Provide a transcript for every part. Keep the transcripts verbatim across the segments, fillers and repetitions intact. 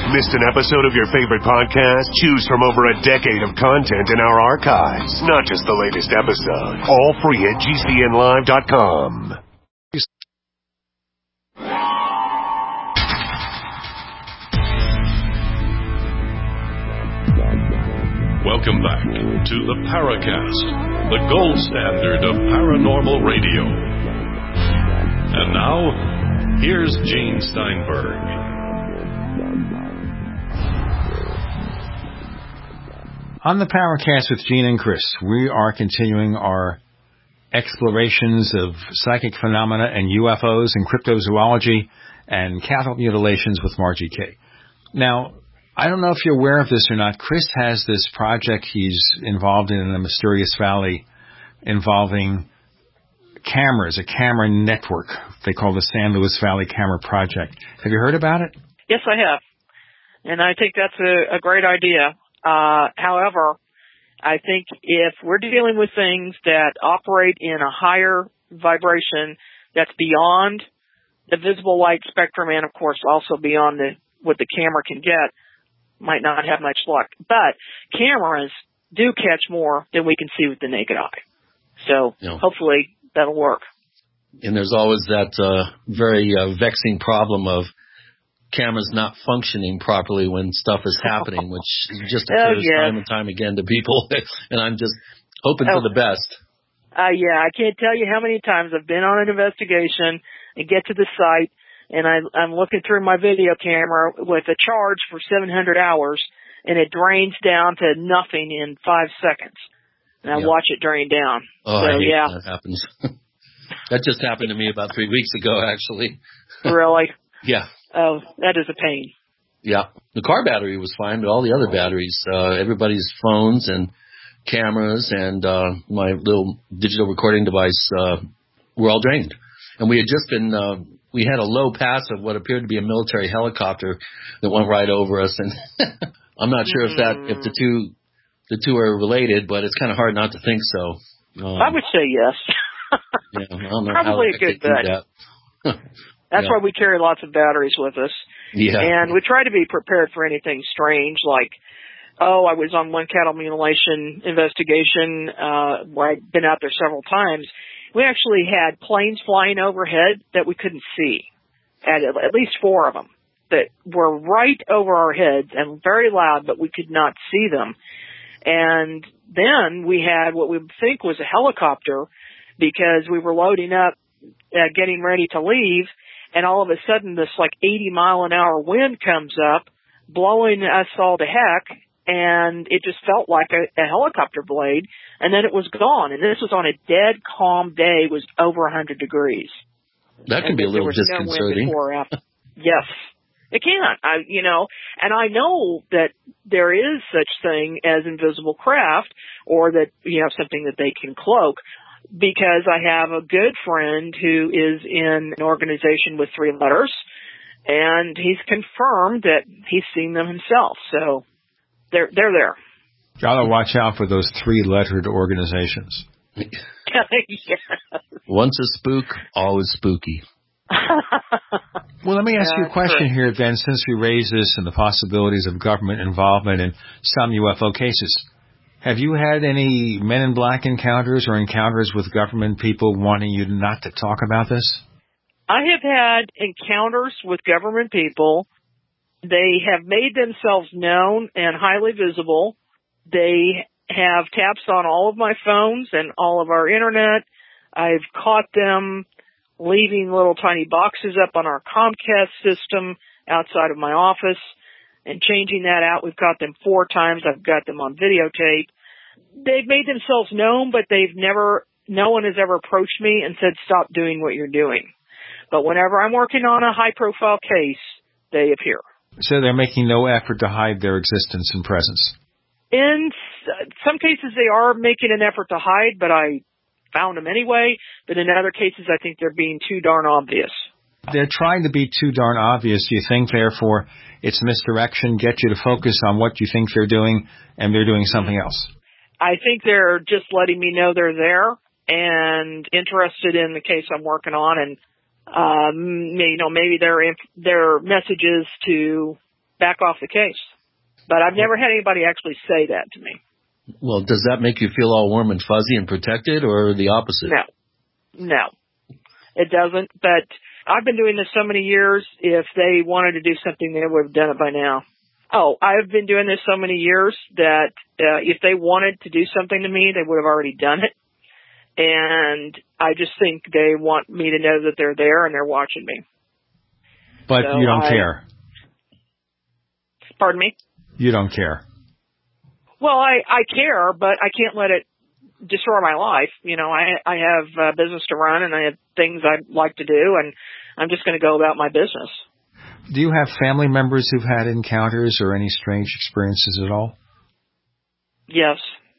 Missed an episode of your favorite podcast? Choose from over a decade of content in our archives, not just the latest episode. All free at G C N live dot com. Welcome back to the Paracast, the gold standard of paranormal radio. And now, here's Gene Steinberg. On the Paracast with Gene and Chris, we are continuing our explorations of psychic phenomena and U F Os and cryptozoology and cattle mutilations with Margie Kay. Now, I don't know if you're aware of this or not. Chris has this project he's involved in in the Mysterious Valley involving cameras, a camera network they call the San Luis Valley Camera Project. Have you heard about it? Yes, I have. And I think that's a, a great idea. Uh, however, I think if we're dealing with things that operate in a higher vibration that's beyond the visible light spectrum and, of course, also beyond the what the camera can get, might not have much luck. But cameras do catch more than we can see with the naked eye. So yeah. Hopefully that'll work. And there's always that uh, very uh, vexing problem of cameras not functioning properly when stuff is happening, which just occurs oh, yes. time and time again to people. And I'm just hoping oh. for the best. Uh, yeah, I can't tell you how many times I've been on an investigation and get to the site, and I, I'm looking through my video camera with a charge for seven hundred hours, and it drains down to nothing in five seconds. And I yeah. watch it drain down. Oh, so, I hate yeah. when that happens. That just happened to me about three weeks ago, actually. Really? Yeah. Oh, that is a pain. Yeah. The car battery was fine, but all the other batteries, uh, everybody's phones and cameras and uh, my little digital recording device uh, were all drained. And we had just been, uh, we had a low pass of what appeared to be a military helicopter that went right over us. And I'm not sure mm. if that, if the two, the two are related, but it's kind of hard not to think so. Um, I would say yes. Yeah, I don't know Probably how a good bet. That. That's yeah. why we carry lots of batteries with us. Yeah. And we try to be prepared for anything strange, like, oh, I was on one cattle mutilation investigation uh, where I'd been out there several times. We actually had planes flying overhead that we couldn't see, at, at least four of them, that were right over our heads and very loud, but we could not see them. And then we had what we think was a helicopter because we were loading up, uh, getting ready to leave, and all of a sudden this like eighty mile an hour wind comes up, blowing us all to heck, and it just felt like a, a helicopter blade, and then it was gone. And this was on a dead, calm day. It was over one hundred degrees. That can and be a little disconcerting. No wind before or after. Yes. It can, I, you know, and I know that there is such thing as invisible craft, or that you have something that they can cloak, because I have a good friend who is in an organization with three letters, and he's confirmed that he's seen them himself. So they're they're there. Gotta watch out for those three-lettered organizations. Yes. Once a spook, always spooky. Well, let me ask uh, you a question correct. here then, since we raised this and the possibilities of government involvement in some U F O cases. Have you had any Men in Black encounters or encounters with government people wanting you not to talk about this? I have had encounters with government people. They have made themselves known and highly visible. They have taps on all of my phones and all of our internet. I've caught them leaving little tiny boxes up on our Comcast system outside of my office and changing that out. We've got them four times. I've got them on videotape. They've made themselves known, but they've never, no one has ever approached me and said, stop doing what you're doing. But whenever I'm working on a high profile case, they appear. So they're making no effort to hide their existence and presence. In some cases, they are making an effort to hide, but I found them anyway. But in other cases, I think they're being too darn obvious. They're trying to be too darn obvious. Do you think, therefore, it's misdirection, get you to focus on what you think they're doing, and they're doing something else? I think they're just letting me know they're there and interested in the case I'm working on, and um, you know, maybe their their messages to back off the case. But I've never had anybody actually say that to me. Well, does that make you feel all warm and fuzzy and protected, or the opposite? No. No. It doesn't, but I've been doing this so many years. If they wanted to do something, they would have done it by now. Oh, I've been doing this so many years that uh, if they wanted to do something to me, they would have already done it. And I just think they want me to know that they're there and they're watching me. But so you don't I, care. Pardon me? You don't care. Well, I, I care, but I can't let it destroy my life. You know, I I have uh, business to run and I have things I'd like to do, and I'm just going to go about my business. Do you have family members who've had encounters or any strange experiences at all? Yes.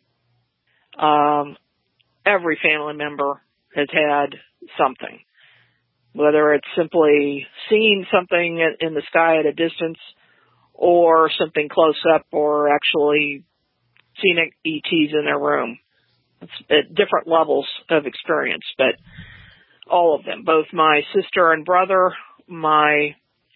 Um, every family member has had something, whether it's simply seeing something in the sky at a distance or something close up or actually seeing E Ts in their room. It's at different levels of experience, but all of them, both my sister and brother, my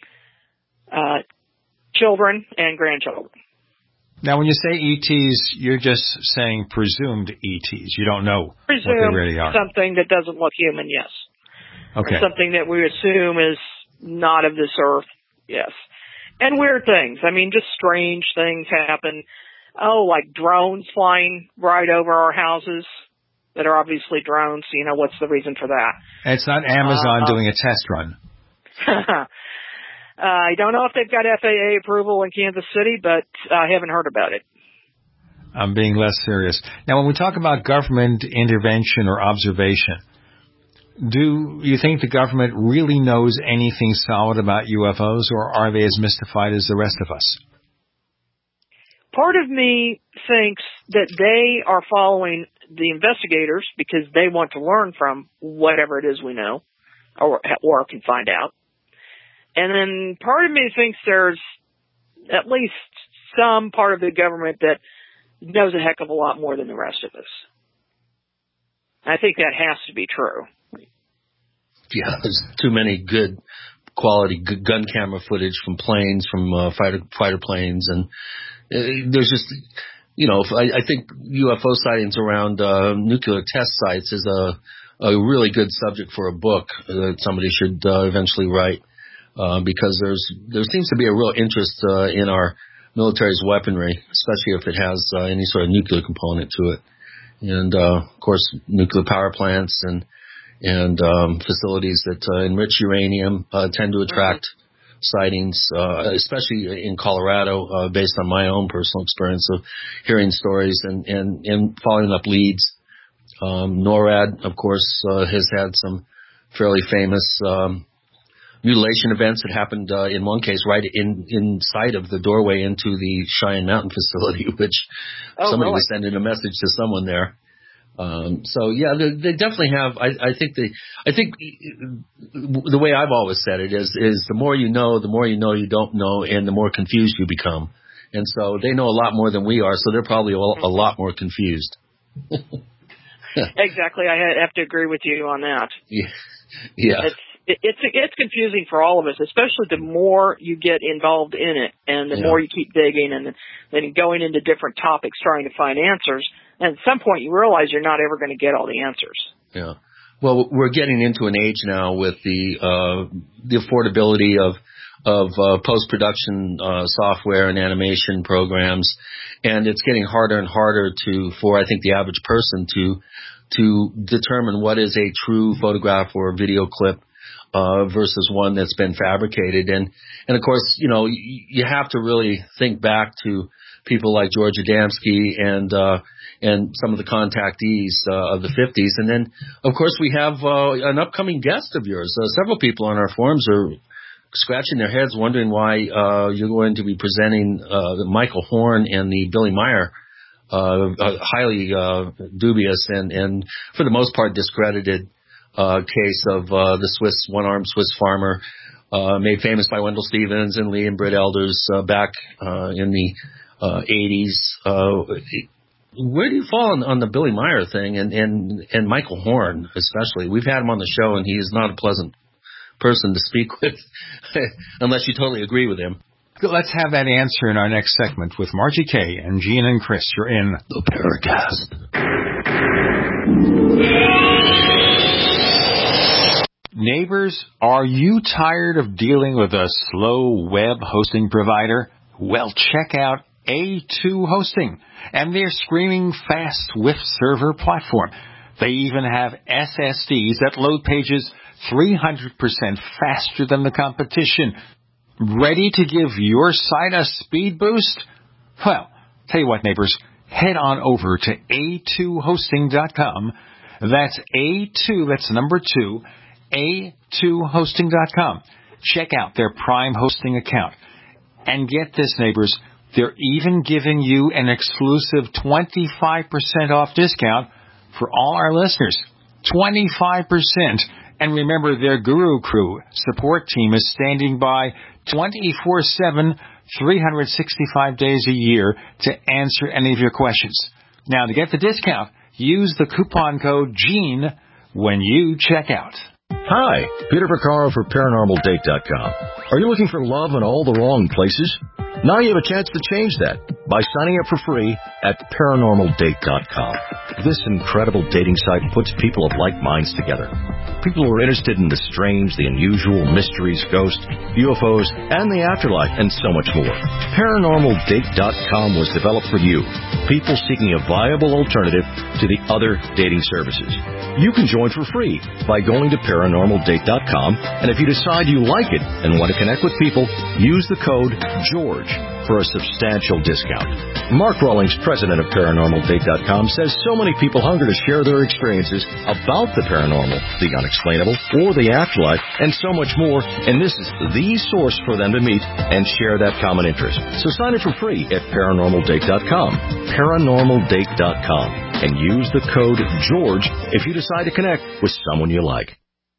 uh, children and grandchildren. Now, when you say E Ts, you're just saying presumed E Ts. You don't know Presumed what they really are. Something that doesn't look human, yes. Okay. Or something that we assume is not of this earth, yes. And weird things. I mean, just strange things happen. Oh, like drones flying right over our houses that are obviously drones. You know, what's the reason for that? It's not Amazon uh, doing a test run. uh, I don't know if they've got F A A approval in Kansas City, but I haven't heard about it. I'm being less serious. Now, when we talk about government intervention or observation, do you think the government really knows anything solid about U F Os, or are they as mystified as the rest of us? Part of me thinks that they are following the investigators because they want to learn from whatever it is we know or, or can find out. And then part of me thinks there's at least some part of the government that knows a heck of a lot more than the rest of us. I think that has to be true. Yeah, there's too many good quality good gun camera footage from planes, from uh, fighter fighter planes, and uh, there's just, you know, I, I think U F O sightings around uh, nuclear test sites is a a really good subject for a book that somebody should uh, eventually write, uh, because there's there seems to be a real interest uh, in our military's weaponry, especially if it has uh, any sort of nuclear component to it, and uh, of course nuclear power plants and and um, facilities that uh, enrich uranium uh, tend to attract sightings, uh, especially in Colorado, uh, based on my own personal experience of hearing stories and, and, and following up leads. Um, NORAD, of course, uh, has had some fairly famous um, mutilation events that happened uh, in one case right in inside of the doorway into the Cheyenne Mountain facility, which oh, somebody really? was sending a message to someone there. Um, so yeah, they, they definitely have. I, I think they. I think the way I've always said it is, is the more you know, the more you know you don't know, and the more confused you become. And so they know a lot more than we are, so they're probably a, a lot more confused. Exactly, I have to agree with you on that. Yeah, yeah. It's it, it's it's confusing for all of us, especially the more you get involved in it, and the yeah. more you keep digging, and then going into different topics trying to find answers. And at some point, you realize you're not ever going to get all the answers. Yeah. Well, we're getting into an age now with the uh, the affordability of of uh, post-production uh, software and animation programs, and it's getting harder and harder to for I think the average person to to determine what is a true photograph or video clip uh, versus one that's been fabricated. And and of course, you know, you, you have to really think back to people like George Adamski and uh, and some of the contactees uh, of the fifties. And then, of course, we have uh, an upcoming guest of yours. Uh, several people on our forums are scratching their heads wondering why uh, you're going to be presenting uh, Michael Horn and the Billy Meyer, uh, uh, highly uh, dubious and, and, for the most part, discredited uh, case of uh, the Swiss, one-armed Swiss farmer, uh, made famous by Wendell Stevens and Lee and Britt Elders uh, back uh, in the uh, eighties. Uh, where do you fall on, on the Billy Meyer thing and, and, and Michael Horn especially? We've had him on the show, and he is not a pleasant person to speak with unless you totally agree with him. Let's have that answer in our next segment with Margie Kay and Gene and Chris. You're in The Paracast. Neighbors, are you tired of dealing with a slow web hosting provider? Well, check out A two Hosting and their screaming fast Swift server platform. They even have S S Ds that load pages three hundred percent faster than the competition. Ready to give your site a speed boost? Well, tell you what, neighbors, head on over to A two hosting dot com. That's A two, that's number two, A two hosting dot com. Check out their Prime hosting account. And get this, neighbors, they're even giving you an exclusive twenty-five percent off discount for all our listeners. twenty-five percent. And remember, their Guru Crew support team is standing by twenty-four seven, three hundred sixty-five days a year to answer any of your questions. Now, to get the discount, use the coupon code GENE when you check out. Hi, Peter Vaccaro for Paranormal Date dot com. Are you looking for love in all the wrong places? Now you have a chance to change that by signing up for free at Paranormal Date dot com. This incredible dating site puts people of like minds together. People who are interested in the strange, the unusual, mysteries, ghosts, U F Os, and the afterlife, and so much more. Paranormal Date dot com was developed for you, people seeking a viable alternative to the other dating services. You can join for free by going to Paranormal Date dot com, and if you decide you like it and want to connect with people, use the code GEORGE for a substantial discount. Mark Rawlings, president of Paranormal Date dot com, says so many people hunger to share their experiences about the paranormal, the unexplainable, or the afterlife, and so much more, and this is the source for them to meet and share that common interest. So sign up for free at Paranormal Date dot com, Paranormal Date dot com, and use the code GEORGE if you decide to connect with someone you like.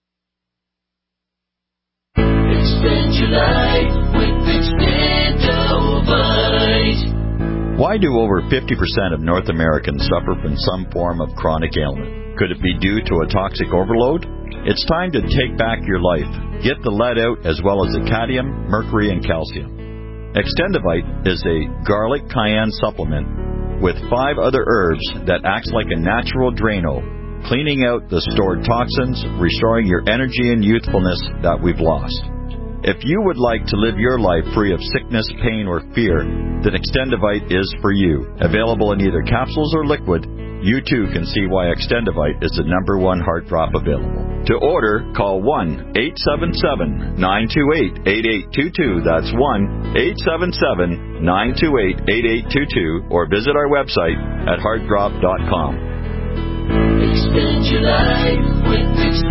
Expand your life with Extendovite. Why do over fifty percent of North Americans suffer from some form of chronic ailment? Could it be due to a toxic overload? It's time to take back your life. Get the lead out as well as the cadmium, mercury, and calcium. Extendovite is a garlic cayenne supplement with five other herbs that acts like a natural Drano, cleaning out the stored toxins, restoring your energy and youthfulness that we've lost. If you would like to live your life free of sickness, pain, or fear, then Extendovite is for you. Available in either capsules or liquid, you too can see why Extendovite is the number one heart drop available. To order, call one eight seven seven, nine two eight, eight eight two two. That's one eight seven seven, nine two eight, eight eight two two, or visit our website at heart drop dot com. Expand your life with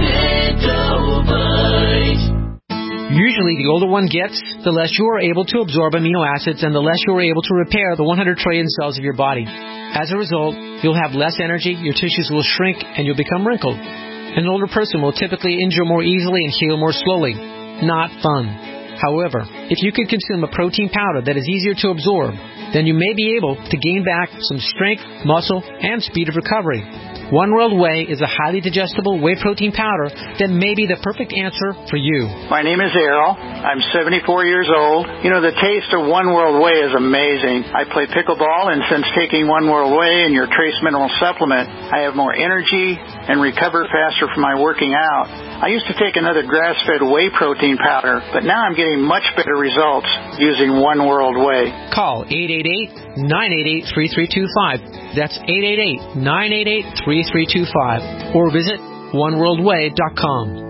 Extendovite. Usually, the older one gets, the less you are able to absorb amino acids and the less you are able to repair the one hundred trillion cells of your body. As a result, you'll have less energy, your tissues will shrink, and you'll become wrinkled. An older person will typically injure more easily and heal more slowly. Not fun. However, if you can consume a protein powder that is easier to absorb, then you may be able to gain back some strength, muscle, and speed of recovery. One World Whey is a highly digestible whey protein powder that may be the perfect answer for you. My name is Errol. I'm seventy-four years old. You know, the taste of One World Whey is amazing. I play pickleball, and since taking One World Whey and your trace mineral supplement, I have more energy and recover faster from my working out. I used to take another grass-fed whey protein powder, but now I'm getting much better results using One World Whey. Call eight eight eight, nine eight eight, three three two five. That's eight eight eight, nine eight eight, three three two five. Or visit one world way dot com.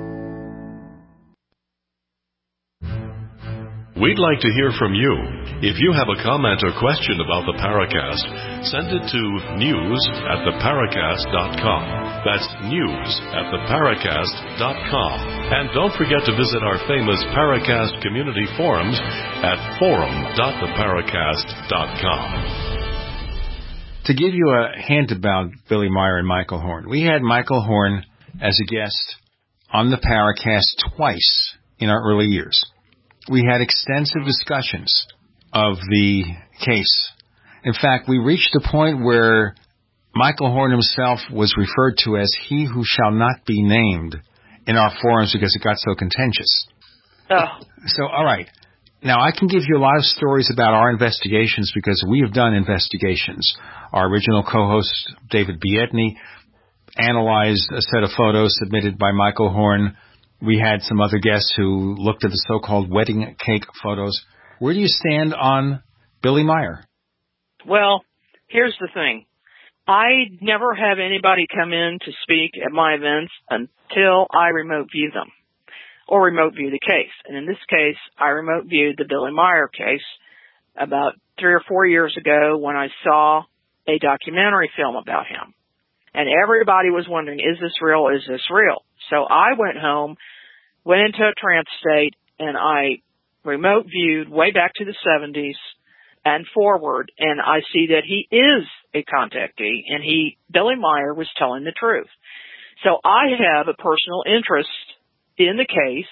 We'd like to hear from you. If you have a comment or question about the Paracast, send it to news at the paracast dot com. That's news at the paracast dot com. And don't forget to visit our famous Paracast community forums at forum dot the paracast dot com. To give you a hint about Billy Meyer and Michael Horn, we had Michael Horn as a guest on the Paracast twice in our early years. We had extensive discussions of the case. In fact, we reached a point where Michael Horn himself was referred to as he who shall not be named in our forums because it got so contentious. Oh. So, all right. Now, I can give you a lot of stories about our investigations because we have done investigations. Our original co-host, David Biedny, analyzed a set of photos submitted by Michael Horn. We had some other guests who looked at the so-called wedding cake photos. Where do you stand on Billy Meyer? Well, here's the thing. I never have anybody come in to speak at my events until I remote view them or remote view the case. And in this case, I remote viewed the Billy Meyer case about three or four years ago when I saw a documentary film about him. And everybody was wondering, is this real? Is this real? So I went home, went into a trance state, and I remote viewed way back to the seventies and forward, and I see that he is a contactee, and he, Billy Meyer, was telling the truth. So I have a personal interest in the case,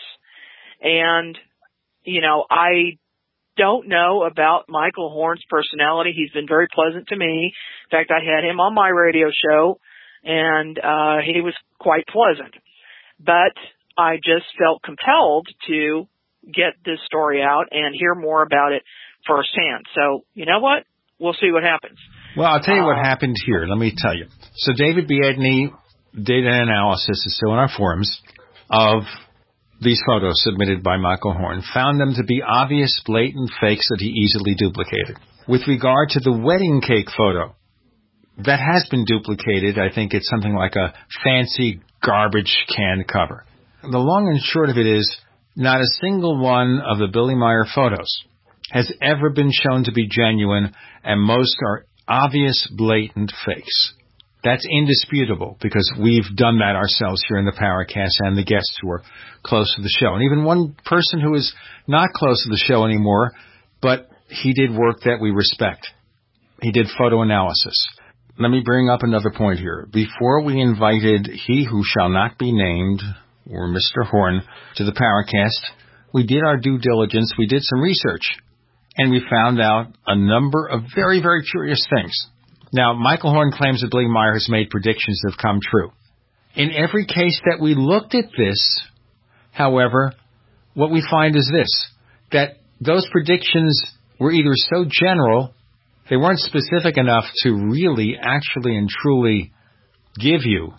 and, you know, I don't know about Michael Horn's personality. He's been very pleasant to me. In fact, I had him on my radio show, and uh he was quite pleasant. But I just felt compelled to get this story out and hear more about it firsthand. So, you know what? We'll see what happens. Well, I'll tell you uh, what Um, happened here. Let me tell you. So David Biedny did an analysis, it's still in our forums, of these photos submitted by Michael Horn, found them to be obvious, blatant fakes that he easily duplicated. With regard to the wedding cake photo, that has been duplicated. I think it's something like a fancy garbage can cover. The long and short of it is, not a single one of the Billy Meyer photos has ever been shown to be genuine, and most are obvious, blatant fakes. That's indisputable, because we've done that ourselves here in the Paracast and the guests who are close to the show. And even one person who is not close to the show anymore, but he did work that we respect. He did photo analysis. Let me bring up another point here. Before we invited he who shall not be named, or Mister Horn, to the Paracast, we did our due diligence, we did some research, and we found out a number of very, very curious things. Now, Michael Horn claims that Billy Meyer has made predictions that have come true. In every case that we looked at this, however, what we find is this, that those predictions were either so general, they weren't specific enough to really, actually, and truly give you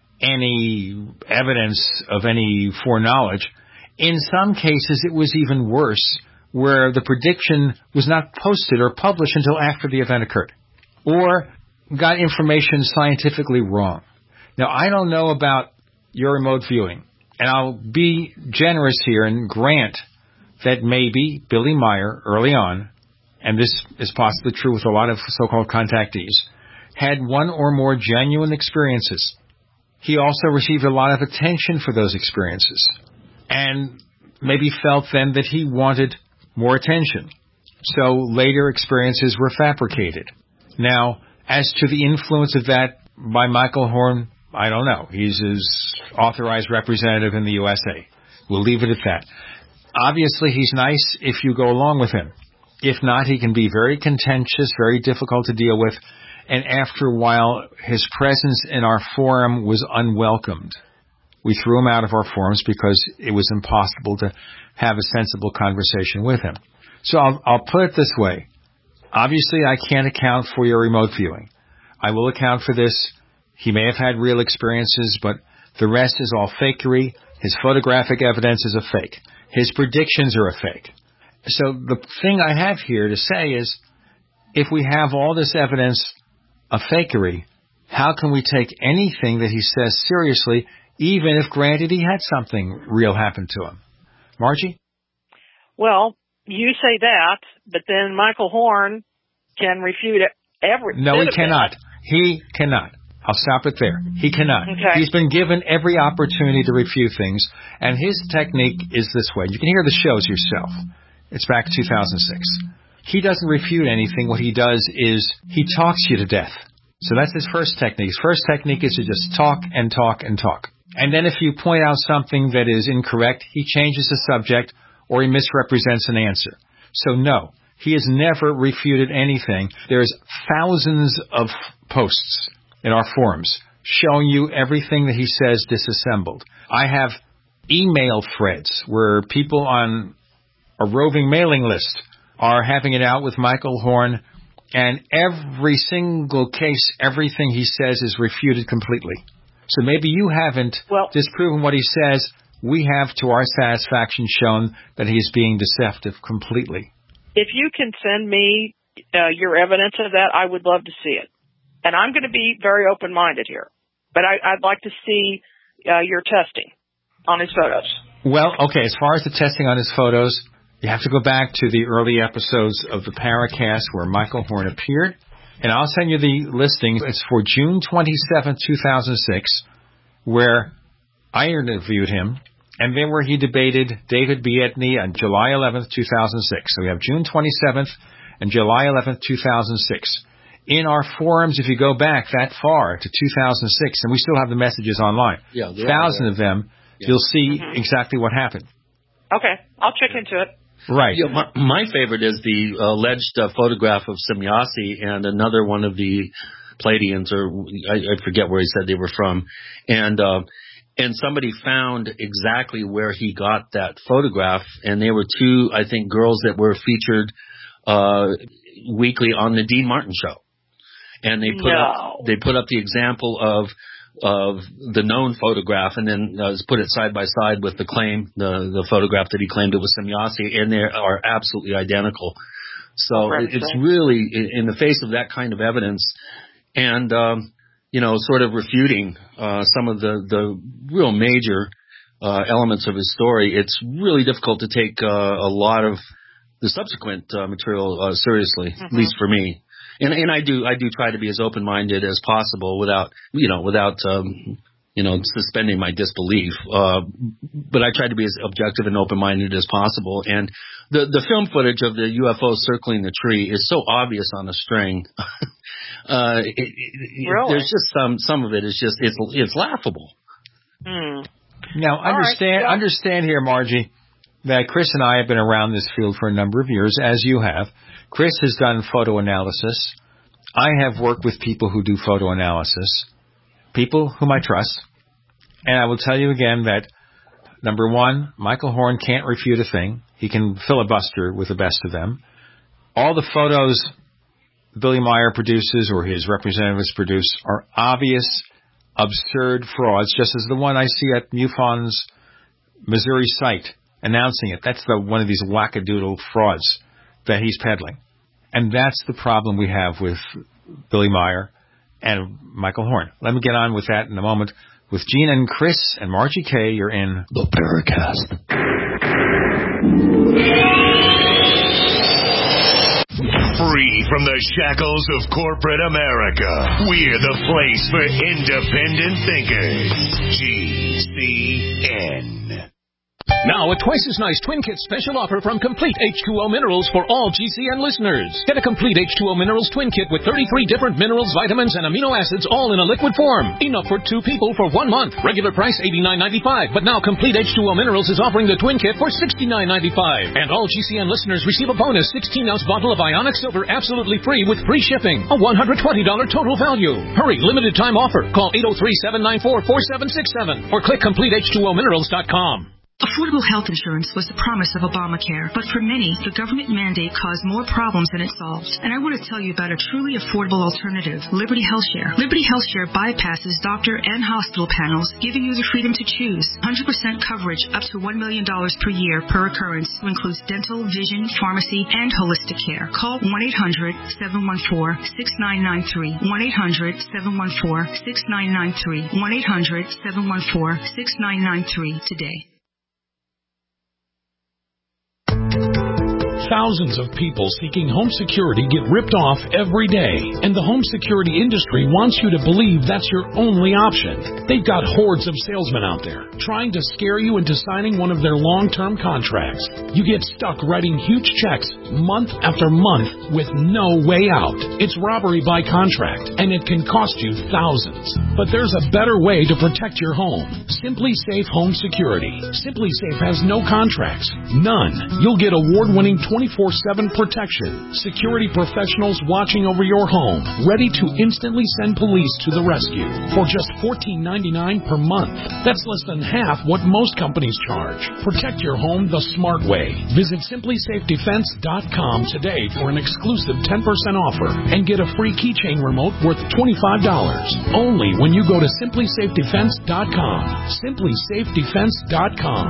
any evidence of any foreknowledge. In some cases, it was even worse, where the prediction was not posted or published until after the event occurred, or got information scientifically wrong. Now, I don't know about your remote viewing, and I'll be generous here and grant that maybe Billy Meyer, early on, and this is possibly true with a lot of so-called contactees, had one or more genuine experiences. He also received a lot of attention for those experiences, and maybe felt then that he wanted more attention. So later experiences were fabricated. Now, as to the influence of that by Michael Horn, I don't know. He's his authorized representative in the U S A. We'll leave it at that. Obviously, he's nice if you go along with him. If not, he can be very contentious, very difficult to deal with, and after a while, his presence in our forum was unwelcomed. We threw him out of our forums because it was impossible to have a sensible conversation with him. So I'll, I'll put it this way. Obviously, I can't account for your remote viewing. I will account for this. He may have had real experiences, but the rest is all fakery. His photographic evidence is a fake. His predictions are a fake. So the thing I have here to say is, if we have all this evidence of fakery, how can we take anything that he says seriously, even if, granted, he had something real happen to him? Margie? Well, you say that, but then Michael Horn can refute every. No, he cannot. That. He cannot. I'll stop it there. He cannot. Okay. He's been given every opportunity to refute things, and his technique is this way. You can hear the shows yourself. It's back two thousand six. He doesn't refute anything. What he does is he talks you to death. So that's his first technique. His first technique is to just talk and talk and talk. And then if you point out something that is incorrect, he changes the subject or he misrepresents an answer. So no, he has never refuted anything. There's thousands of posts in our forums showing you everything that he says disassembled. I have email threads where people on a roving mailing list, are having it out with Michael Horn, and every single case, everything he says is refuted completely. So maybe you haven't well, disproven what he says. We have, to our satisfaction, shown that he's being deceptive completely. If you can send me uh, your evidence of that, I would love to see it. And I'm going to be very open-minded here. But I, I'd like to see uh, your testing on his photos. Well, okay, as far as the testing on his photos, you have to go back to the early episodes of the Paracast where Michael Horn appeared. And I'll send you the listing. It's for June twenty-seventh, two thousand six, where I interviewed him, and then where he debated David Biedny on July eleventh, two thousand six. So we have June twenty-seventh and July eleventh, two thousand six. In our forums, if you go back that far to two thousand six, and we still have the messages online, yeah, thousand of them, yeah. You'll see mm-hmm. exactly what happened. Okay, I'll check into it. Right. Yeah, my, my favorite is the alleged uh, photograph of Semjase and another one of the Pleiadians, or I, I forget where he said they were from, and uh, and somebody found exactly where he got that photograph, and they were two, I think, girls that were featured uh, weekly on the Dean Martin show, and they put no. up they put up the example of. of the known photograph, and then uh, put it side by side with the claim, the the photograph that he claimed it was Semjase, and they are absolutely identical. So it, it's really, in the face of that kind of evidence, and um, you know, sort of refuting uh, some of the the real major uh, elements of his story, it's really difficult to take uh, a lot of the subsequent uh, material uh, seriously, mm-hmm. at least for me. And, and I do, I do try to be as open-minded as possible without, you know, without, um, you know, suspending my disbelief. Uh, but I try to be as objective and open-minded as possible. And the, the film footage of the U F O circling the tree is so obvious on a string. uh, it, it, really? There's just some, some of it is just, it's, it's laughable. Hmm. Now, understand, right. understand here, Margie, that Chris and I have been around this field for a number of years, as you have. Chris has done photo analysis. I have worked with people who do photo analysis, people whom I trust. And I will tell you again that, number one, Michael Horn can't refute a thing. He can filibuster with the best of them. All the photos Billy Meyer produces or his representatives produce are obvious, absurd frauds, just as the one I see at MUFON's Missouri site announcing it. That's the one of these wackadoodle frauds that he's peddling. And that's the problem we have with Billy Meyer and Michael Horn. Let me get on with that in a moment. With Gene and Chris and Margie K, you're in The Paracast. Free from the shackles of corporate America, we're the place for independent thinkers. G C N. Now, a twice as nice Twin Kit special offer from Complete H two O Minerals for all G C N listeners. Get a Complete H two O Minerals Twin Kit with thirty-three different minerals, vitamins, and amino acids all in a liquid form. Enough for two people for one month. Regular price eighty-nine ninety-five, but now Complete H two O Minerals is offering the Twin Kit for sixty-nine ninety-five. And all G C N listeners receive a bonus sixteen ounce bottle of Ionic Silver absolutely free with free shipping. A one hundred twenty dollars total value. Hurry, limited time offer. Call eight oh three, seven nine four, four seven six seven or click complete h two o minerals dot com. Affordable health insurance was the promise of Obamacare, but for many, the government mandate caused more problems than it solved. And I want to tell you about a truly affordable alternative, Liberty HealthShare. Liberty HealthShare bypasses doctor and hospital panels, giving you the freedom to choose. one hundred percent coverage up to one million dollars per year per occurrence, who includes dental, vision, pharmacy, and holistic care. Call one eight hundred, seven one four, six nine nine three. one eight hundred, seven one four, six nine nine three. one eight hundred, seven one four, six nine nine three today. Thousands of people seeking home security get ripped off every day, and the home security industry wants you to believe that's your only option. They've got hordes of salesmen out there trying to scare you into signing one of their long-term contracts. You get stuck writing huge checks month after month with no way out. It's robbery by contract, and it can cost you thousands. But there's a better way to protect your home. Simply Safe Home Security. Simply Safe has no contracts. None. You'll get award-winning twenty twenty-four seven protection. Security professionals watching over your home, ready to instantly send police to the rescue for just fourteen ninety-nine per month. That's less than half what most companies charge. Protect your home the smart way. Visit simply safe defense dot com today for an exclusive ten percent offer and get a free keychain remote worth twenty-five dollars. Only when you go to simply safe defense dot com. simply safe defense dot com.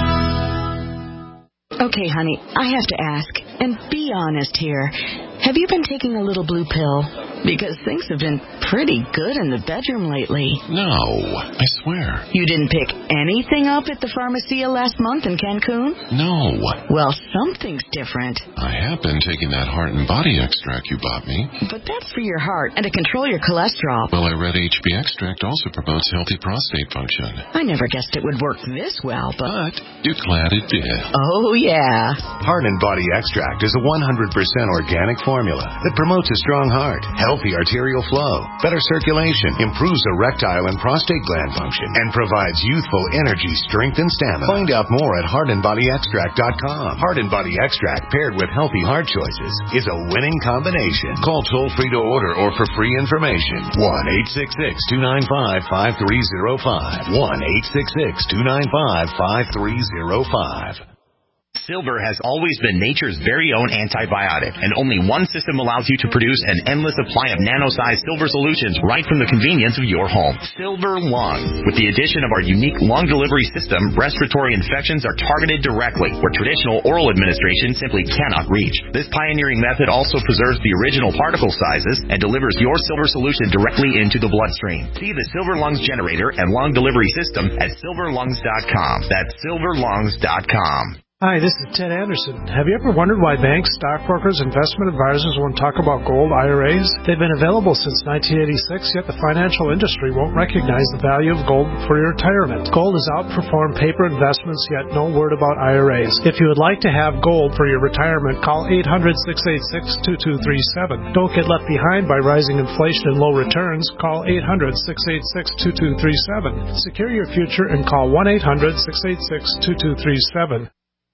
Okay, honey, I have to ask, and be honest here. Have you been taking a little blue pill? Because things have been pretty good in the bedroom lately. No, I swear. You didn't pick anything up at the Pharmacia last month in Cancun? No. Well, something's different. I have been taking that heart and body extract you bought me. But that's for your heart and to control your cholesterol. Well, I read H B extract also promotes healthy prostate function. I never guessed it would work this well, but... But you're glad it did. Oh, yeah. Heart and Body Extract is a one hundred percent organic formula that promotes a strong heart, healthy arterial flow, better circulation, improves erectile and prostate gland function, and provides youthful energy, strength, and stamina. Find out more at heart and body extract dot com. Heart and Body Extract paired with healthy heart choices is a winning combination. Call toll-free to order or for free information. one eight six six, two nine five, five three zero five. one eight six six, two nine five, five three zero five. Silver has always been nature's very own antibiotic, and only one system allows you to produce an endless supply of nano-sized silver solutions right from the convenience of your home. Silver Lungs. With the addition of our unique lung delivery system, respiratory infections are targeted directly, where traditional oral administration simply cannot reach. This pioneering method also preserves the original particle sizes and delivers your silver solution directly into the bloodstream. See the Silver Lungs generator and lung delivery system at silver lungs dot com. That's silver lungs dot com. Hi, this is Ted Anderson. Have you ever wondered why banks, stockbrokers, investment advisors won't talk about gold I R As? They've been available since nineteen eighty-six, yet the financial industry won't recognize the value of gold for your retirement. Gold has outperformed paper investments, yet no word about I R As. If you would like to have gold for your retirement, call eight hundred, six eight six, two two three seven. Don't get left behind by rising inflation and low returns. Call eight hundred, six eight six, two two three seven. Secure your future and call one eight hundred, six eight six, two two three seven.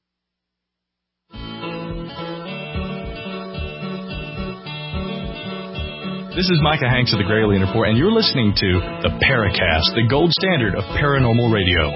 This is Micah Hanks of the Gralien Report, and you're listening to the Paracast, the gold standard of paranormal radio.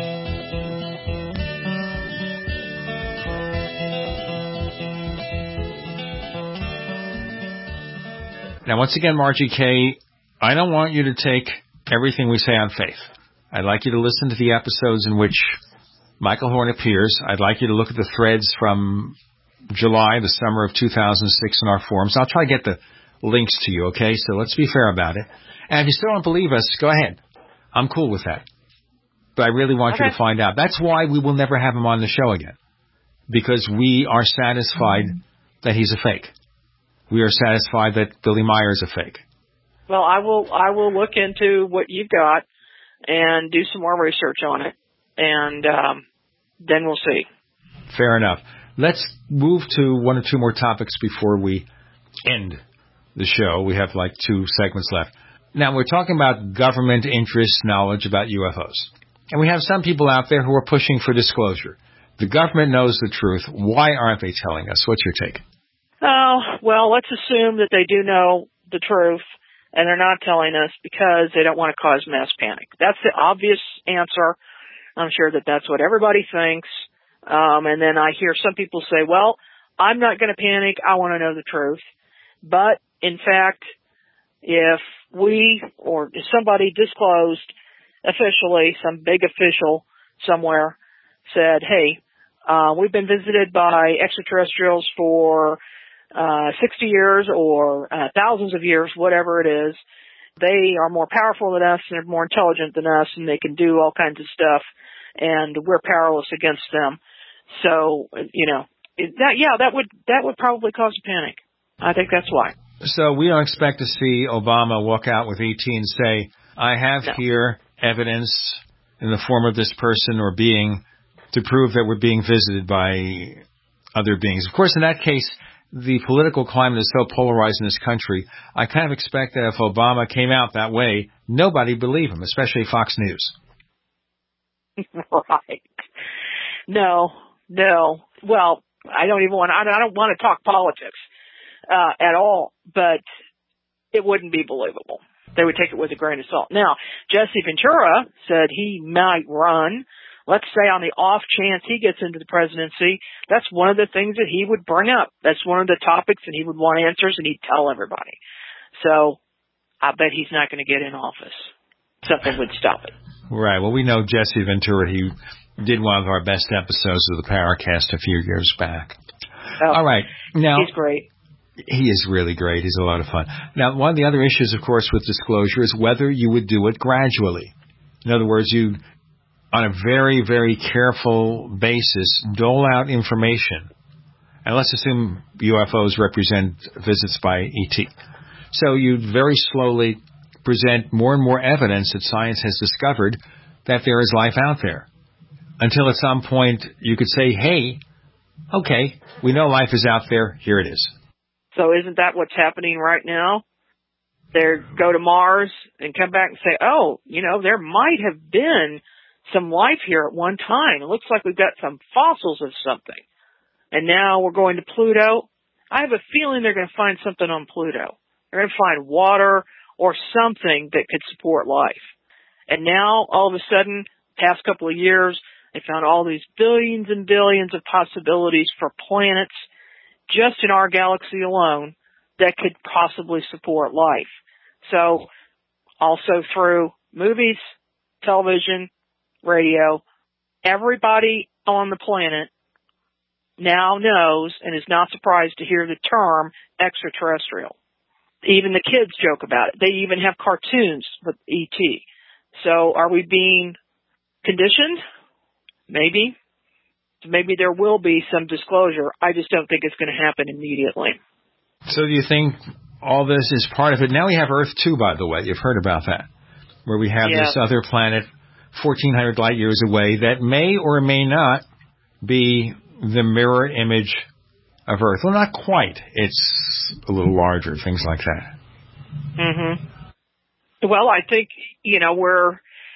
Now, once again, Margie K., I don't want you to take everything we say on faith. I'd like you to listen to the episodes in which Michael Horn appears. I'd like you to look at the threads from July, the summer of two thousand six in our forums. I'll try to get the links to you, okay? So let's be fair about it. And if you still don't believe us, go ahead. I'm cool with that. But I really want okay. you to find out. That's why we will never have him on the show again. Because we are satisfied mm-hmm. that he's a fake. We are satisfied that Billy Meyer is a fake. Well, I will I will look into what you've got and do some more research on it. And um, then we'll see. Fair enough. Let's move to one or two more topics before we end the show. We have like two segments left. Now, we're talking about government interest knowledge about U F Os. And we have some people out there who are pushing for disclosure. The government knows the truth. Why aren't they telling us? What's your take? Oh, well, let's assume that they do know the truth and they're not telling us because they don't want to cause mass panic. That's the obvious answer. I'm sure that that's what everybody thinks. Um, and then I hear some people say, well, I'm not going to panic. I want to know the truth. But in fact, if we or if somebody disclosed officially, some big official somewhere said, hey, uh, we've been visited by extraterrestrials for uh, sixty years or uh, thousands of years, whatever it is, they are more powerful than us and they're more intelligent than us and they can do all kinds of stuff and we're powerless against them. So, you know, that, yeah, that would, that would probably cause a panic. I think that's why. So we don't expect to see Obama walk out with E T and say, I have no. here evidence in the form of this person or being to prove that we're being visited by other beings. Of course, in that case, the political climate is so polarized in this country, I kind of expect that if Obama came out that way, nobody would believe him, especially Fox News. Right. No, no. Well, I don't even want. I don't want to talk politics uh, at all. But it wouldn't be believable. They would take it with a grain of salt. Now, Jesse Ventura said he might run. Let's say on the off chance he gets into the presidency, that's one of the things that he would bring up. That's one of the topics that he would want answers, and he'd tell everybody. So I bet he's not going to get in office. Something would stop it. Right. Well, we know Jesse Ventura. He did one of our best episodes of the Paracast a few years back. Oh, all right. Now, he's great. He is really great. He's a lot of fun. Now, one of the other issues, of course, with disclosure is whether you would do it gradually. In other words, you, on a very, very careful basis, dole out information. And let's assume U F Os represent visits by E T. So you very slowly present more and more evidence that science has discovered that there is life out there. Until at some point you could say, hey, okay, we know life is out there. Here it is. So isn't that what's happening right now? They go to Mars and come back and say, oh, you know, there might have been some life here at one time. It looks like we've got some fossils of something. And now we're going to Pluto. I have a feeling they're going to find something on Pluto. They're going to find water or something that could support life. And now, all of a sudden, past couple of years, they found all these billions and billions of possibilities for planets just in our galaxy alone that could possibly support life. So also through movies, television, radio, everybody on the planet now knows and is not surprised to hear the term extraterrestrial. Even the kids joke about it. They even have cartoons with E T. So are we being conditioned? Maybe. Maybe there will be some disclosure. I just don't think it's going to happen immediately. So do you think all this is part of it? Now we have Earth two, by the way. You've heard about that, where we have yeah. this other planet fourteen hundred light years away that may or may not be the mirror image of Earth. Well, not quite. It's a little larger, things like that. Mm-hmm. Well, I think, you know, we're,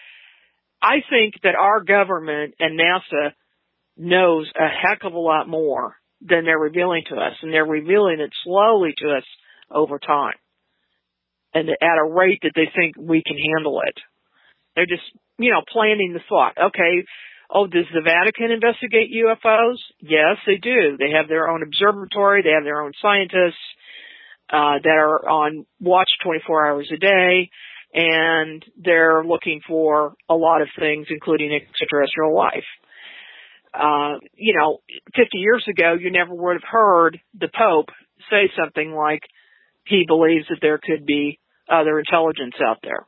I think that our government and NASA knows a heck of a lot more than they're revealing to us, and they're revealing it slowly to us over time, and at a rate that they think we can handle it. They're just, you know, planting the thought. Okay, oh, does the Vatican investigate U F Os? Yes, they do. They have their own observatory. They have their own scientists uh, that are on watch twenty-four hours a day, and they're looking for a lot of things, including extraterrestrial life. Uh, you know, fifty years ago, you never would have heard the Pope say something like he believes that there could be other intelligence out there.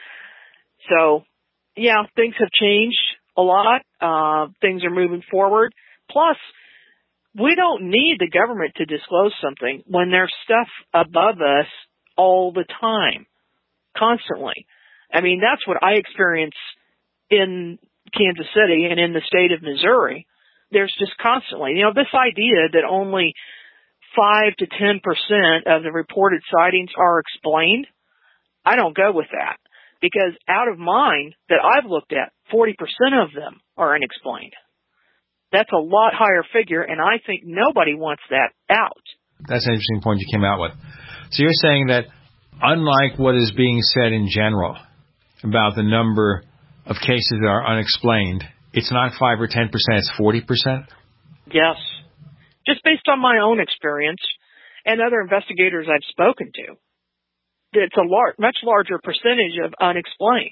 So, yeah, things have changed a lot. Uh, things are moving forward. Plus, we don't need the government to disclose something when there's stuff above us all the time, constantly. I mean, that's what I experience in Kansas City and in the state of Missouri. There's just constantly, you know, this idea that only five to ten percent of the reported sightings are explained. I don't go with that, because out of mine that I've looked at, forty percent of them are unexplained. That's a lot higher figure, and I think nobody wants that out. That's an interesting point you came out with. So you're saying that unlike what is being said in general about the number of cases that are unexplained, it's not five or ten percent, it's forty percent? Yes. Just based on my own experience and other investigators I've spoken to, it's a lar- much larger percentage of unexplained.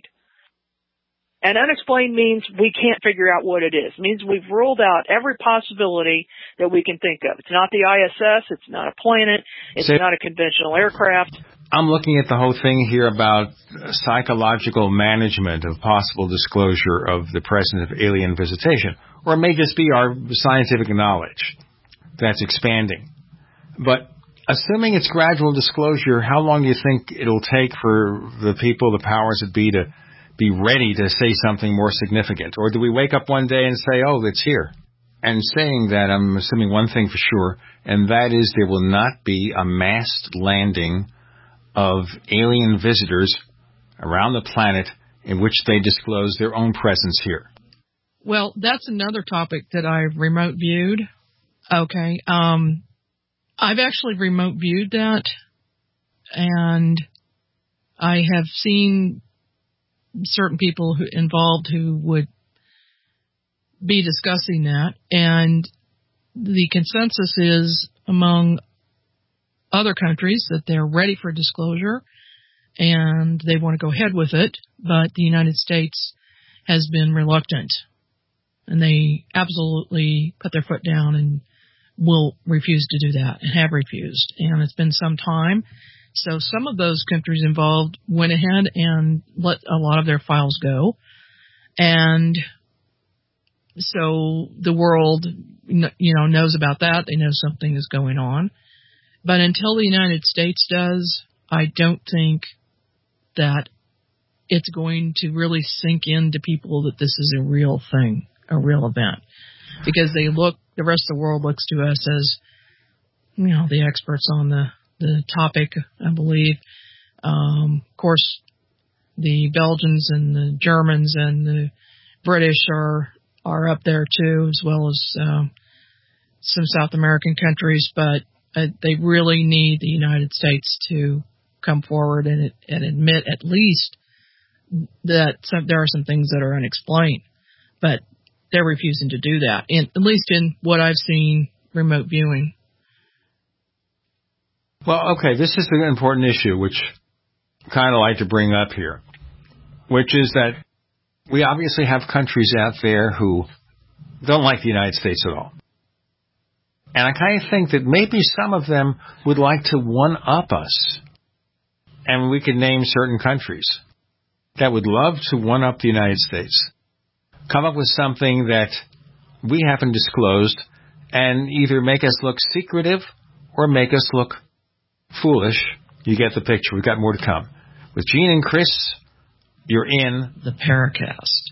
And unexplained means we can't figure out what it is. It means we've ruled out every possibility that we can think of. It's not the I S S. It's not a planet. It's so, not a conventional aircraft. I'm looking at the whole thing here about psychological management of possible disclosure of the presence of alien visitation. Or it may just be our scientific knowledge that's expanding. But assuming it's gradual disclosure, how long do you think it'll take for the people, the powers that be, to be ready to say something more significant? Or do we wake up one day and say, oh, it's here? And saying that, I'm assuming one thing for sure, and that is there will not be a massed landing of alien visitors around the planet in which they disclose their own presence here. Well, that's another topic that I remote viewed. Okay. Um, I've actually remote viewed that, and I have seen certain people who involved who would be discussing that, and the consensus is among other countries that they're ready for disclosure and they want to go ahead with it, but the United States has been reluctant, and they absolutely put their foot down and will refuse to do that, and have refused. And it's been some time. So some of those countries involved went ahead and let a lot of their files go. And so the world, you know, knows about that. They know something is going on. But until the United States does, I don't think that it's going to really sink into people that this is a real thing, a real event. Because they look, the rest of the world looks to us as, you know, the experts on the, the topic, I believe. Um, of course, the Belgians and the Germans and the British are are up there too, as well as um, some South American countries. But uh, they really need the United States to come forward and, and admit at least that some, there are some things that are unexplained. But they're refusing to do that, in, at least in what I've seen remote viewing. Well, okay, this is the important issue, which I kind of like to bring up here, which is that we obviously have countries out there who don't like the United States at all. And I kind of think that maybe some of them would like to one-up us. And we could name certain countries that would love to one-up the United States, come up with something that we haven't disclosed, and either make us look secretive or make us look foolish. You get the picture. We've got more to come. With Gene and Chris, you're in the Paracast.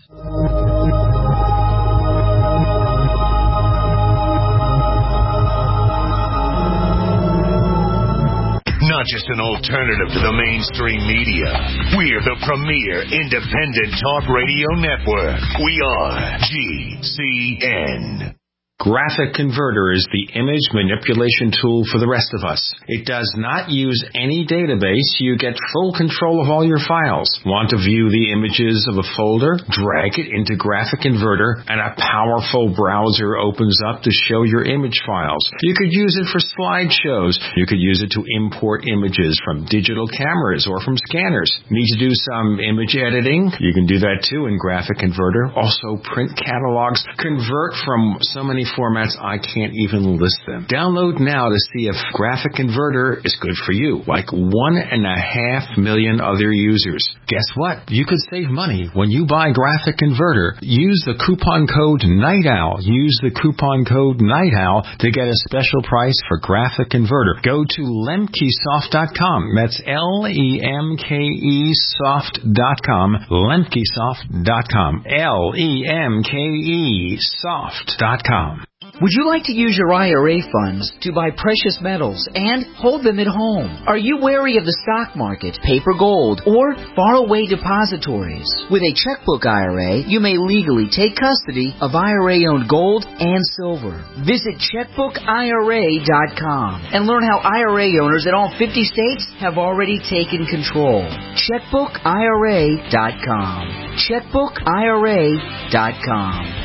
Not just an alternative to the mainstream media. We're the premier independent talk radio network. We are G C N. Graphic Converter is the image manipulation tool for the rest of us. It does not use any database. You get full control of all your files. Want to view the images of a folder? Drag it into Graphic Converter and a powerful browser opens up to show your image files. You could use it for slideshows. You could use it to import images from digital cameras or from scanners. Need to do some image editing? You can do that too in Graphic Converter. Also print catalogs. Convert from so many formats I can't even list them. Download now to see if Graphic Converter is good for you, like one and a half million other users. Guess what? You could save money when you buy Graphic Converter. Use the coupon code NIGHTOWL. Use the coupon code NIGHTOWL to get a special price for Graphic Converter. Go to lemkesoft dot com. That's L E M K E soft dot com. lemkesoft dot com. L E M K E soft dot com. Would you like to use your I R A funds to buy precious metals and hold them at home? Are you wary of the stock market, paper gold, or faraway depositories? With a checkbook I R A, you may legally take custody of I R A-owned gold and silver. Visit checkbook I R A dot com and learn how I R A owners in all fifty states have already taken control. checkbook I R A dot com. checkbook I R A dot com.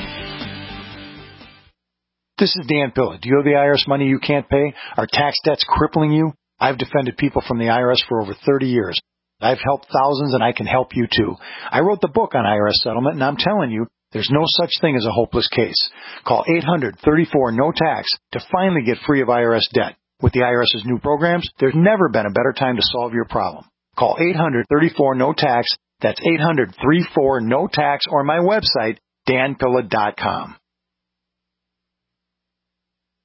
This is Dan Pilla. Do you owe the I R S money you can't pay? Are tax debts crippling you? I've defended people from the I R S for over thirty years. I've helped thousands, and I can help you too. I wrote the book on I R S settlement, and I'm telling you, there's no such thing as a hopeless case. Call eight hundred, thirty-four, no tax to finally get free of I R S debt. With the IRS's new programs, there's never been a better time to solve your problem. Call eight hundred, thirty-four, no tax. That's eight hundred, thirty-four, no tax, or my website, dan pilla dot com.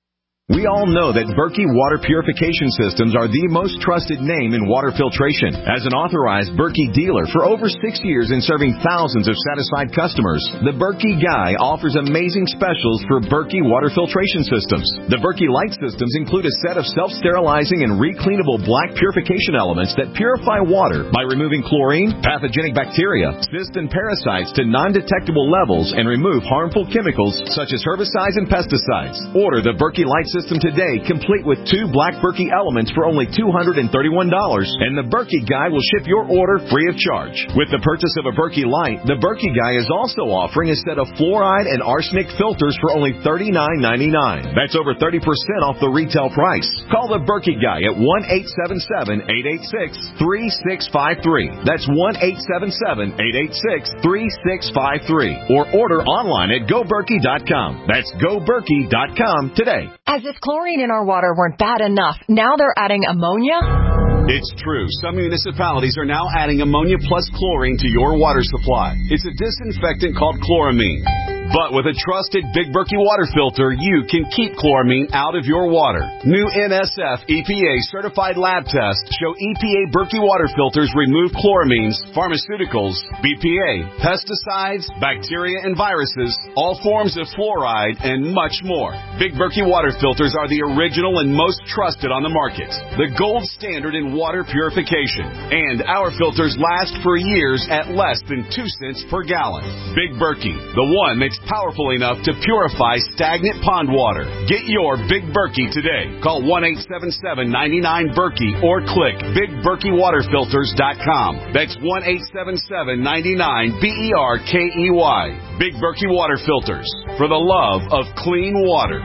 We all know that Berkey Water Purification Systems are the most trusted name in water filtration. As an authorized Berkey dealer for over six years and serving thousands of satisfied customers, the Berkey Guy offers amazing specials for Berkey Water Filtration Systems. The Berkey Light Systems include a set of self-sterilizing and recleanable black purification elements that purify water by removing chlorine, pathogenic bacteria, cysts, and parasites to non-detectable levels and remove harmful chemicals such as herbicides and pesticides. Order the Berkey Light System today, complete with two black Berkey elements for only two hundred thirty-one dollars, and the Berkey Guy will ship your order free of charge. With the purchase of a Berkey Light, the Berkey Guy is also offering a set of fluoride and arsenic filters for only thirty-nine ninety-nine. That's over thirty percent off the retail price. Call the Berkey Guy at one eight seven seven, eight eight six, three six five three. That's one eight seven seven, eight eight six, three six five three. Or order online at go berkey dot com. That's go berkey dot com today. As if chlorine in our water weren't bad enough, now they're adding ammonia? It's true. Some municipalities are now adding ammonia plus chlorine to your water supply. It's a disinfectant called chloramine. But with a trusted Big Berkey water filter, you can keep chloramine out of your water. New N S F E P A certified lab tests show E P A Berkey water filters remove chloramines, pharmaceuticals, B P A, pesticides, bacteria and viruses, all forms of fluoride, and much more. Big Berkey water filters are the original and most trusted on the market. The gold standard in water purification. And our filters last for years at less than two cents per gallon. Big Berkey, the one that's powerful enough to purify stagnant pond water. Get your Big Berkey today. Call one eight seven seven, nine nine, Berkey or click big berkey water filters dot com. That's one eight seven seven, nine nine, B E R K E Y. Big Berkey Water Filters, for the love of clean water.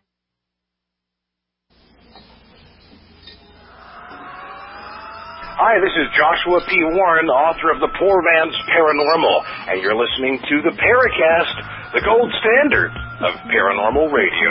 Hi, this is Joshua P. Warren, the author of The Poor Man's Paranormal, and you're listening to the Paracast, the gold standard of paranormal radio.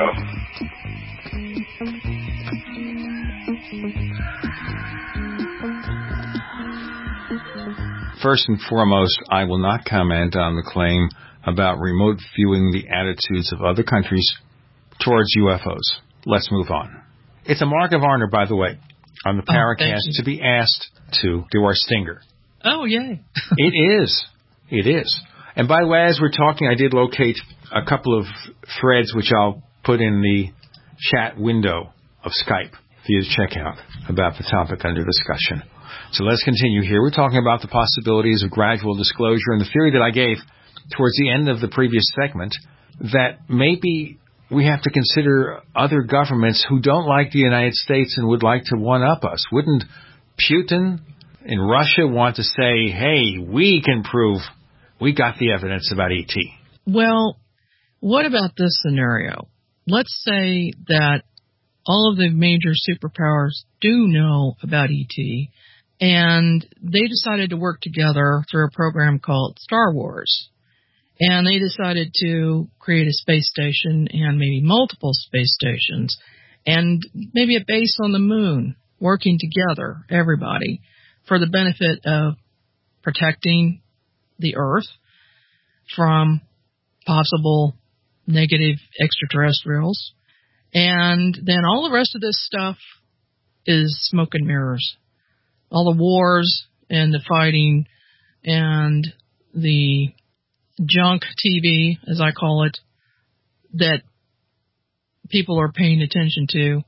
First and foremost, I will not comment on the claim about remote viewing the attitudes of other countries towards U F Os. Let's move on. It's a mark of honor, by the way, on the Paracast oh, to be asked to do our stinger. Oh, yay. It is. It is. And by the way, as we're talking, I did locate a couple of threads which I'll put in the chat window of Skype for you to check out about the topic under discussion. So let's continue here. We're talking about the possibilities of gradual disclosure and the theory that I gave towards the end of the previous segment that maybe we have to consider other governments who don't like the United States and would like to one-up us. Wouldn't Putin in Russia want to say, hey, we can prove we got the evidence about E T? Well, what about this scenario? Let's say that all of the major superpowers do know about E T, and they decided to work together through a program called Star Wars. And they decided to create a space station and maybe multiple space stations and maybe a base on the moon, working together, everybody, for the benefit of protecting the Earth from possible negative extraterrestrials. And then all the rest of this stuff is smoke and mirrors. All the wars and the fighting and the junk T V, as I call it, that people are paying attention to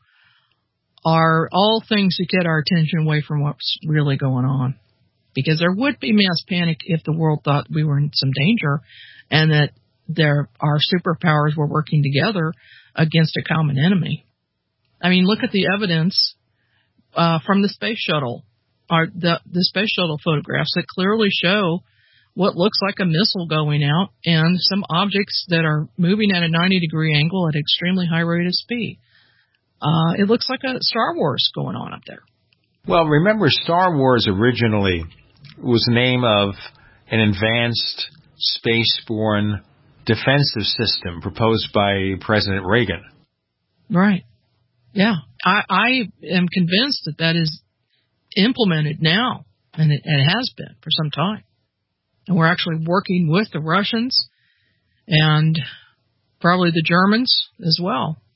are all things to get our attention away from what's really going on. Because there would be mass panic if the world thought we were in some danger and that there our superpowers were working together against a common enemy. I mean, look at the evidence uh, from the space shuttle, or the, the space shuttle photographs that clearly show what looks like a missile going out and some objects that are moving at a ninety degree angle at extremely high rate of speed. Uh, it looks like a Star Wars going on up there. Well, remember, Star Wars originally was the name of an advanced spaceborne defensive system proposed by President Reagan. Right. Yeah. I, I am convinced that that is implemented now, and it, it has been for some time. And we're actually working with the Russians and probably the Germans as well.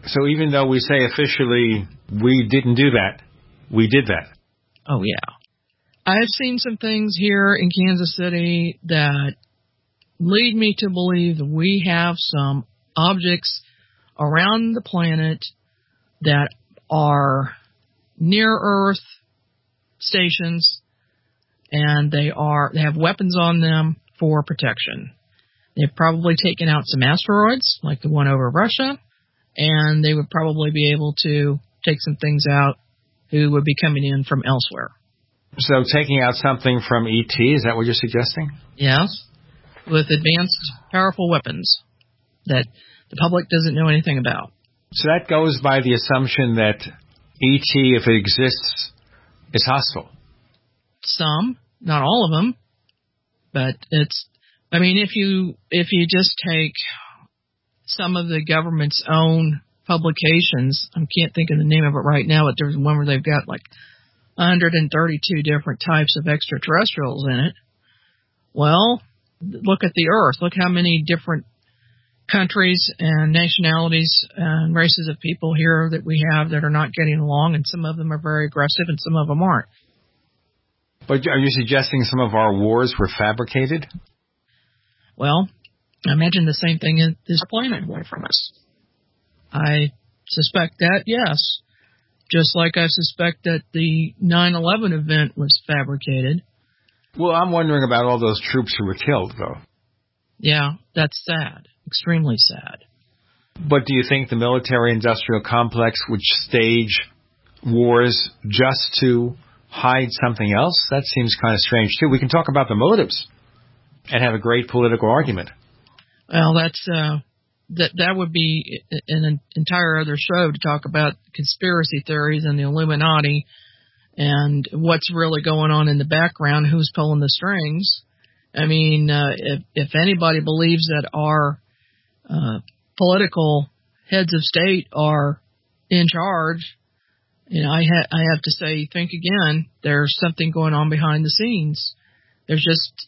So even though we say officially we didn't do that, we did that. Oh, yeah. I've seen some things here in Kansas City that lead me to believe that we have some objects around the planet that are near-Earth stations, and they are they have weapons on them for protection. They've probably taken out some asteroids, like the one over Russia, and they would probably be able to take some things out who would be coming in from elsewhere. So taking out something from E T, is that what you're suggesting? Yes, with advanced, powerful weapons that the public doesn't know anything about. So that goes by the assumption that E T, if it exists, is hostile. Some, not all of them, but it's, I mean, if you, if you just take some of the government's own publications, I can't think of the name of it right now, but there's one where they've got like one hundred thirty-two different types of extraterrestrials in it. Well, look at the Earth. Look how many different countries and nationalities and races of people here that we have that are not getting along, and some of them are very aggressive and some of them aren't. But are you suggesting some of our wars were fabricated? Well, I imagine the same thing is planet away from us. I suspect that, yes. Just like I suspect that the nine eleven event was fabricated. Well, I'm wondering about all those troops who were killed, though. Yeah, that's sad. Extremely sad. But do you think the military-industrial complex would stage wars just to hide something else? That seems kind of strange, too. We can talk about the motives and have a great political argument. Well, that's uh, that that would be an entire other show to talk about conspiracy theories and the Illuminati and what's really going on in the background, who's pulling the strings. I mean, uh, if, if anybody believes that our uh, political heads of state are in charge, you know, I, ha- I have to say, think again. There's something going on behind the scenes. There's just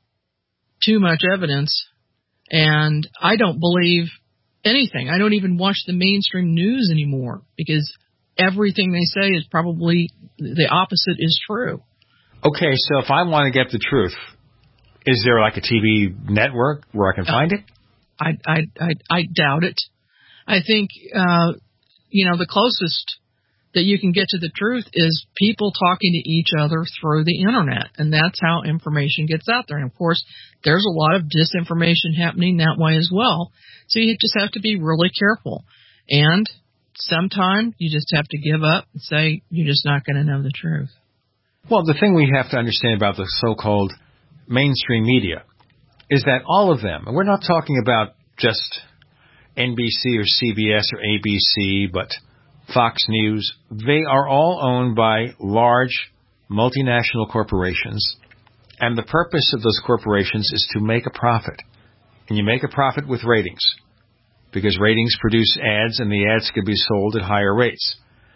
too much evidence, and I don't believe anything. I don't even watch the mainstream news anymore because everything they say is probably the opposite is true. Okay, so if I want to get the truth, is there like a T V network where I can find it? I I I, I doubt it. I think uh, you know the closest that you can get to the truth is people talking to each other through the internet, and that's how information gets out there. And of course, there's a lot of disinformation happening that way as well. So you just have to be really careful. And sometimes you just have to give up and say you're just not going to know the truth. Well, the thing we have to understand about the so-called mainstream media is that all of them, and we're not talking about just N B C or C B S or A B C, but Fox News, they are all owned by large multinational corporations, and the purpose of those corporations is to make a profit. And you make a profit with ratings, because ratings produce ads, and the ads can be sold at higher rates.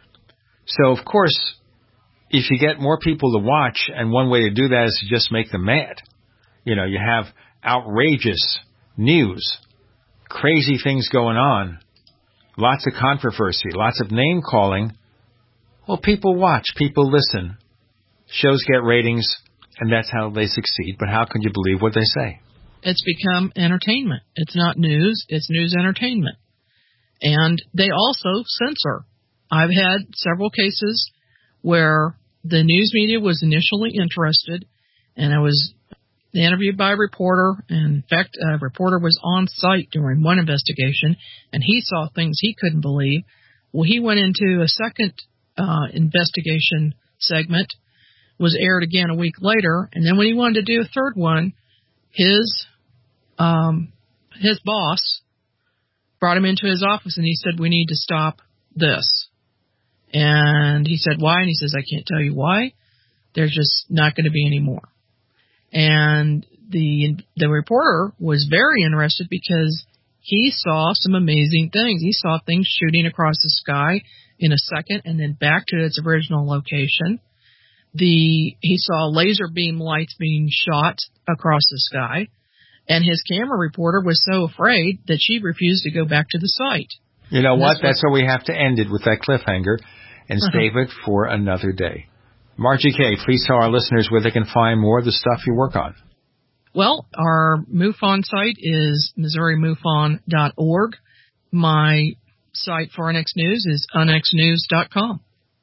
So, of course, if you get more people to watch, and one way to do that is to just make them mad. You know, you have outrageous news, crazy things going on, lots of controversy, lots of name-calling. Well, people watch, people listen. Shows get ratings, and that's how they succeed. But how can you believe what they say? It's become entertainment. It's not news, it's news entertainment. And they also censor. I've had several cases where the news media was initially interested, and I was interviewed by a reporter, and in fact, a reporter was on site during one investigation, and he saw things he couldn't believe. Well, he went into a second uh, investigation segment, was aired again a week later, and then when he wanted to do a third one, his um, his boss brought him into his office, and he said, "We need to stop this." And he said, "Why?" And he says, "I can't tell you why. There's just not going to be any more." And the the reporter was very interested because he saw some amazing things. He saw things shooting across the sky in a second and then back to its original location. The he saw laser beam lights being shot across the sky. And his camera reporter was so afraid that she refused to go back to the site. You know what? That's, That's where we have to end it, with that cliffhanger, and uh-huh. save it for another day. Margie K., please tell our listeners where they can find more of the stuff you work on. Well, our MUFON site is Missouri MUFON dot org. My site for N X News is U N X news dot com.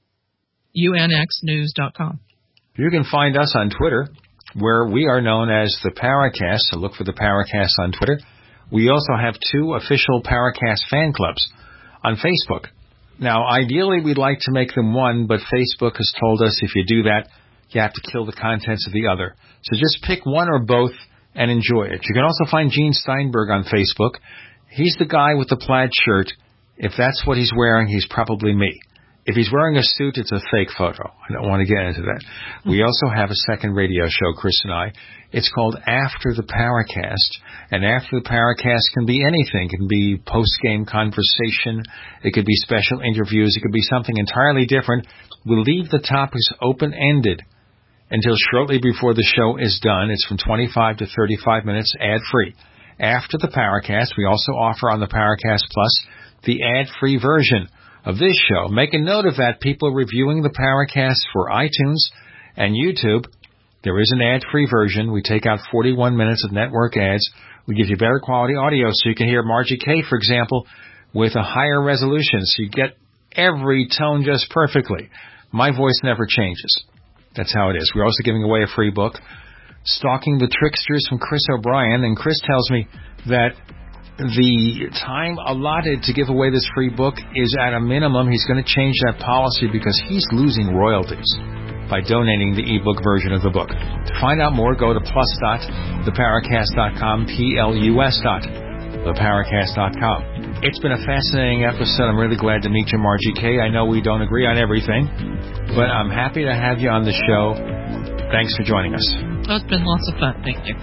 U N X news dot com. You can find us on Twitter, where we are known as the Paracast, so look for the Paracast on Twitter. We also have two official Paracast fan clubs on Facebook. Now, ideally, we'd like to make them one, but Facebook has told us if you do that, you have to kill the contents of the other. So just pick one or both and enjoy it. You can also find Gene Steinberg on Facebook. He's the guy with the plaid shirt. If that's what he's wearing, he's probably me. If he's wearing a suit, it's a fake photo. I don't want to get into that. We also have a second radio show, Chris and I. It's called After the Paracast. And After the Paracast can be anything. It can be post-game conversation. It could be special interviews. It could be something entirely different. We'll leave the topics open-ended until shortly before the show is done. It's from twenty-five to thirty-five minutes, ad-free. After the Paracast, we also offer on the Paracast Plus the ad-free version of this show. Make a note of that. People are reviewing the Paracast for iTunes and YouTube. There is an ad-free version. We take out forty-one minutes of network ads. We give you better quality audio so you can hear Margie K., for example, with a higher resolution, so you get every tone just perfectly. My voice never changes. That's how it is. We're also giving away a free book, Stalking the Tricksters, from Chris O'Brien. And Chris tells me that the time allotted to give away this free book is at a minimum. He's going to change that policy because he's losing royalties by donating the ebook version of the book. To find out more, go to plus dot the paracast dot com, P L U S dot the paracast dot com. It's been a fascinating episode. I'm really glad to meet you, Margie K. I know we don't agree on everything, but I'm happy to have you on the show. Thanks for joining us. Oh, it's been lots of fun. Thank you.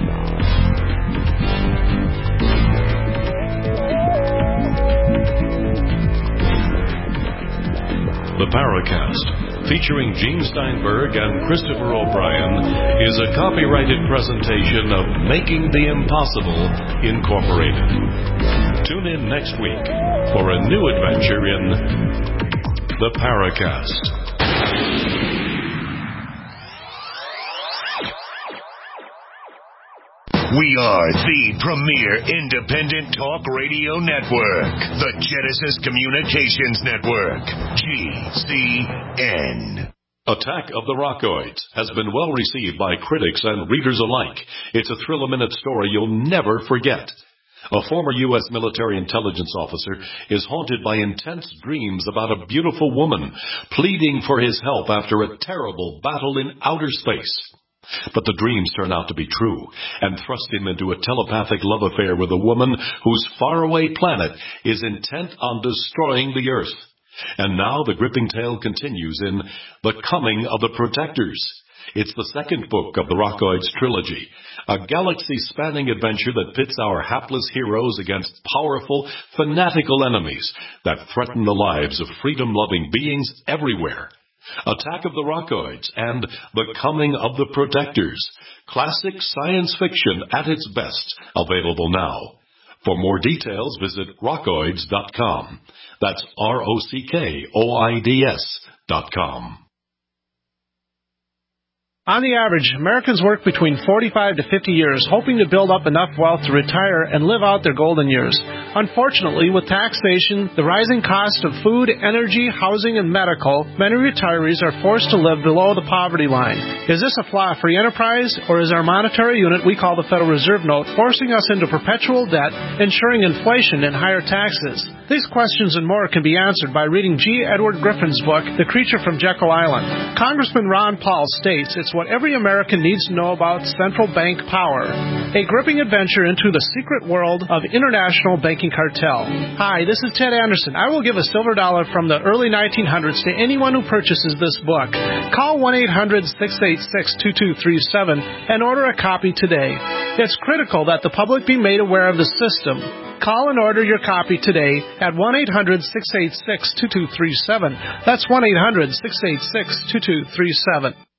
The Paracast, featuring Gene Steinberg and Christopher O'Brien, is a copyrighted presentation of Making the Impossible, Incorporated. Tune in next week for a new adventure in The Paracast. We are the premier independent talk radio network, the Genesis Communications Network, G C N. Attack of the Rockoids has been well received by critics and readers alike. It's a thrill-a-minute story you'll never forget. A former U S military intelligence officer is haunted by intense dreams about a beautiful woman pleading for his help after a terrible battle in outer space. But the dreams turn out to be true and thrust him into a telepathic love affair with a woman whose faraway planet is intent on destroying the Earth. And now the gripping tale continues in The Coming of the Protectors. It's the second book of the Rockoids trilogy, a galaxy-spanning adventure that pits our hapless heroes against powerful, fanatical enemies that threaten the lives of freedom-loving beings everywhere. Attack of the Rockoids and The Coming of the Protectors. Classic science fiction at its best. Available now. For more details, visit rockoids dot com. That's R O C K O I D S dot com. On the average, Americans work between forty-five to fifty years, hoping to build up enough wealth to retire and live out their golden years. Unfortunately, with taxation, the rising cost of food, energy, housing, and medical, many retirees are forced to live below the poverty line. Is this a flaw free enterprise, or is our monetary unit we call the Federal Reserve Note forcing us into perpetual debt, ensuring inflation and higher taxes? These questions and more can be answered by reading G. Edward Griffin's book, The Creature from Jekyll Island. Congressman Ron Paul states it's what every American needs to know about central bank power. A gripping adventure into the secret world of international banking cartel. Hi, this is Ted Anderson. I will give a silver dollar from the early nineteen hundreds to anyone who purchases this book. Call one eight hundred six eight six two two three seven and order a copy today. It's critical that the public be made aware of the system. Call and order your copy today at one eight hundred six eight six two two three seven. That's one eight hundred six eight six two two three seven.